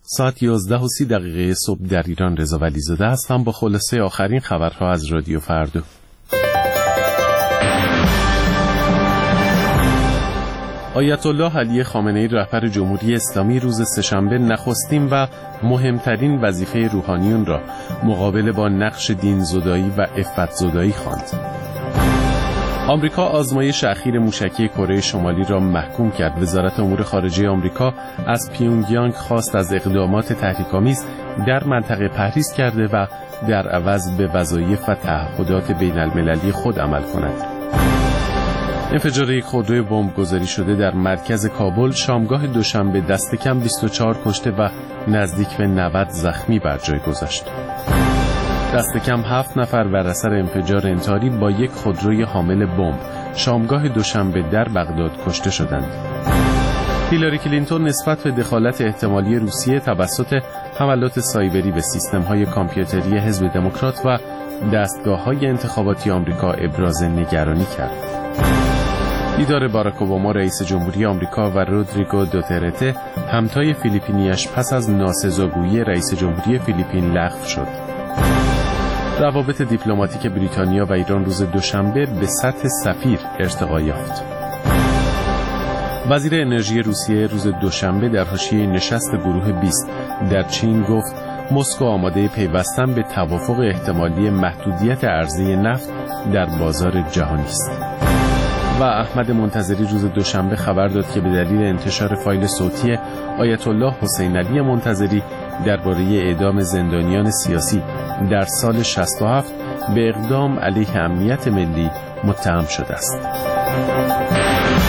ساعت 11:30 صبح در ایران. رضا ولیزاده هستم با خلاصه آخرین خبرها از رادیو فردا. آیت الله علی خامنه‌ای رهبر جمهوری اسلامی روز سه‌شنبه نخستین و مهمترین وظیفه روحانیون را مقابله با نقش دین‌زدایی و عفت‌زدایی خواند. آمریکا آزمایش اخیر موشکی کره شمالی را محکوم کرد. وزارت امور خارجه آمریکا از پیونگیانگ خواست از اقدامات تحریک‌آمیز در منطقه پرهیز کرده و در عوض به وظایف و تعهدات بین‌المللی خود عمل کند. انفجار یک خودروی بمبگذاری شده در مرکز کابل شامگاه دوشنبه دست کم 24 کشته و نزدیک به 90 زخمی بر جای گذاشت. دست کم 7 نفر بر اثر انفجار انتحاری با یک خودروی حامل بمب شامگاه دوشنبه در بغداد کشته شدند. هیلاری کلینتون نسبت به دخالت احتمالی روسیه توسط حملات سایبری به سیستم‌های کامپیوتری حزب دموکرات و دستگاه‌های انتخاباتی آمریکا ابراز نگرانی کرد. دیدار باراک اوباما رئیس جمهوری آمریکا و رودریگو دوترته همتای فیلیپینیش پس از ناسزاگویی رئیس جمهوری فیلیپین لغو شد. روابط دیپلماتیک بریتانیا و ایران روز دوشنبه به سطح سفیر ارتقا یافت. وزیر انرژی روسیه روز دوشنبه در حاشیه نشست گروه 20 در چین گفت مسکو آماده پیوستن به توافق احتمالی محدودیت عرضه نفت در بازار جهانی است. و احمد منتظری روز دوشنبه خبر داد که به دلیل انتشار فایل صوتی آیت الله حسین علی منتظری درباره اعدام زندانیان سیاسی در سال 67 به اقدام علیه امنیت ملی متهم شده است.